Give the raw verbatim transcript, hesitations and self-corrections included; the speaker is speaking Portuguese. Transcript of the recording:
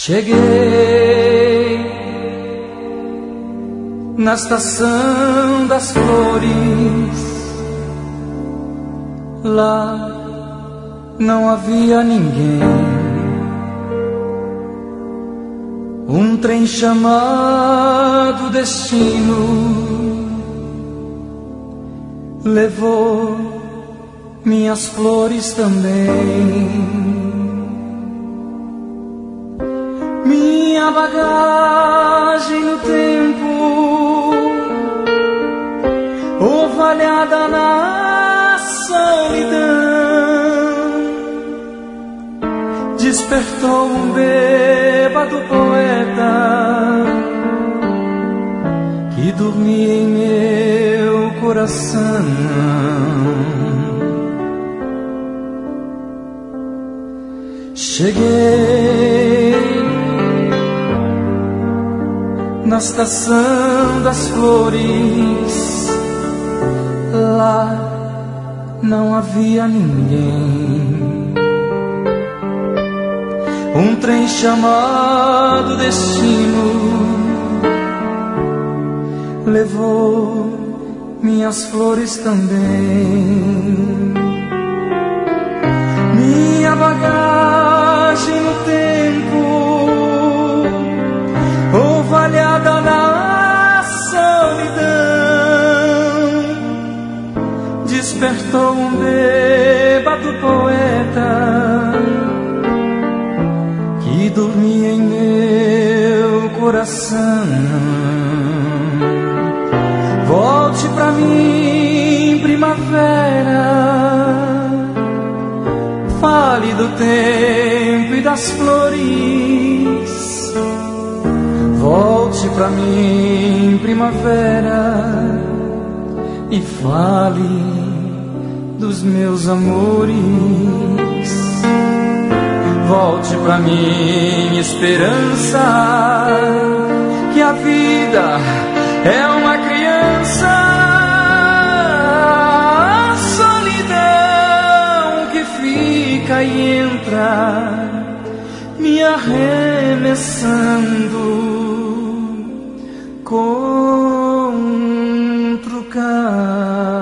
Cheguei na estação das flores. Lá não havia ninguém. Um trem chamado destino levou minhas flores também. Minha bagagem no tempo, ovalhada na solidão, despertou um bêbado poeta que dormia em meu coração. Cheguei na estação das flores. Lá não havia ninguém. Um trem chamado destino levou minhas flores também. Minha bagagem no tempo, ovalhada na solidão, despertou um bêbado poeta que dormia em meu coração. Volte pra mim, primavera, fale do tempo e das flores. Volte pra mim, primavera, e fale dos meus amores. Volte pra mim, esperança, que a vida é uma criança. A solidão que fica e entra, me arremessando contra o carro.